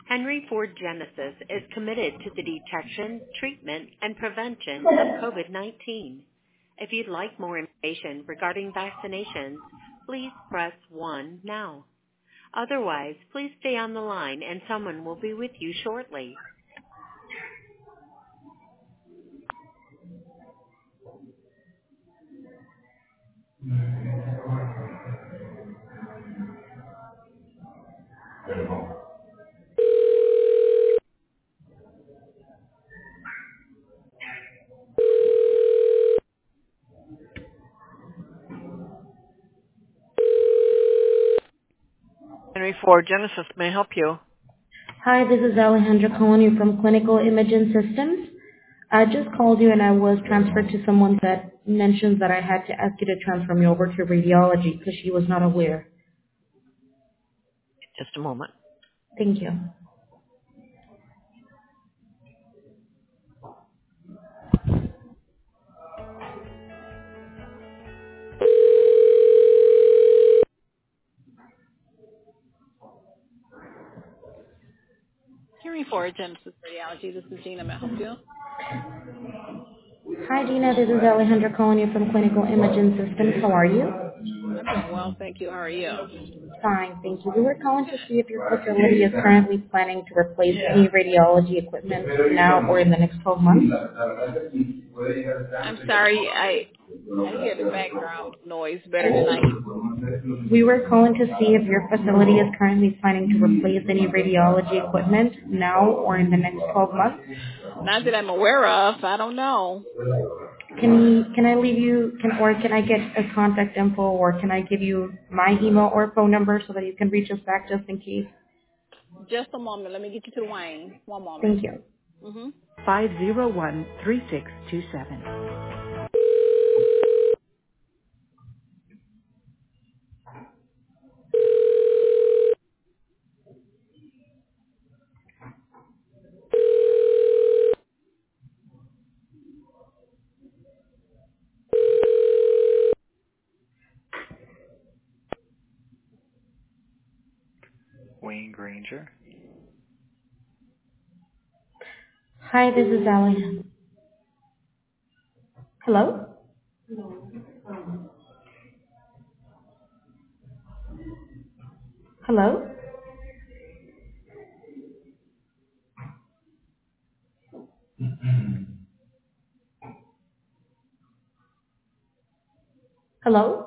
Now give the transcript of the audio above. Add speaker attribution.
Speaker 1: Henry Ford Genesis is committed to the detection, treatment, and prevention of COVID-19. If you'd like more information regarding vaccinations, please press 1 now. Otherwise, please stay on the line and someone will be with you shortly. Henry Ford Genesis, may I help you?
Speaker 2: Hi, this is Alejandra calling you from Clinical Imaging Systems. I just called you and I was transferred to someone that mentioned that I had to ask you to transfer me over to radiology because she was not aware.
Speaker 1: Just a moment.
Speaker 2: Thank you.
Speaker 3: Henry Ford, Genesis Radiology. This is Gina. May I help you?
Speaker 2: Hi, Gina. This is Alejandra calling you from Clinical Imaging Systems. How are you?
Speaker 3: I'm doing well, thank you. How are you?
Speaker 2: Fine, thank you. We were calling to see if your facility is currently planning to replace any radiology equipment now or in the next 12 months.
Speaker 3: I'm sorry, I hear the background noise better tonight.
Speaker 2: We were calling to see if your facility is currently planning to replace any radiology equipment now or in the next 12 months.
Speaker 3: Not that I'm aware of. I don't know.
Speaker 2: Can I leave you, can I get a contact info, or can I give you my email or phone number so that you can reach us back just in case?
Speaker 3: Just a moment. Let me get you to Wayne. One moment.
Speaker 2: Thank you.
Speaker 3: Mm-hmm.
Speaker 4: 501-3627.
Speaker 5: Wayne Granger.
Speaker 2: Hi, this is Allie. Hello? Hello? Hello?